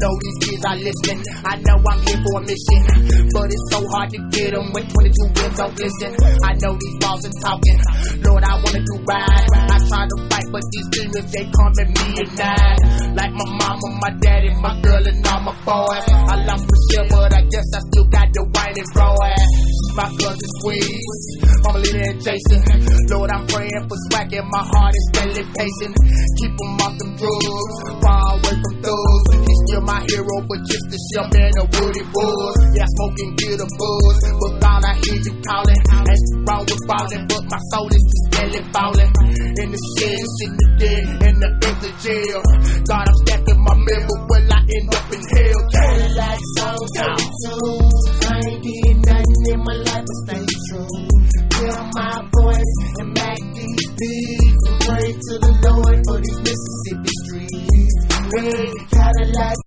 know these kids are listening. I know I'm here for a mission, but it's so hard to get them when 22 wins don't listen. I know these walls are talking, Lord, I wanna do right. I try to fight, but these demons, they come at me at night. Like my mama, my daddy, my girl, and all my boys. I lost the shit, but I guess I still got the white and raw ass. My cousin Squeeze, Mama Lily and Jason. Lord, I'm praying for swag and my heart is steadily patient. Keep them off them drugs, far away from thugs. He's still my hero, but just a shell man of Woody Bulls. Yeah, smoking, get a buzz, but all I hear you calling. Ain't wrong with falling, but my soul is just steadily falling. In the shit, in the dead, in the jail. God, I'm stacking my memories.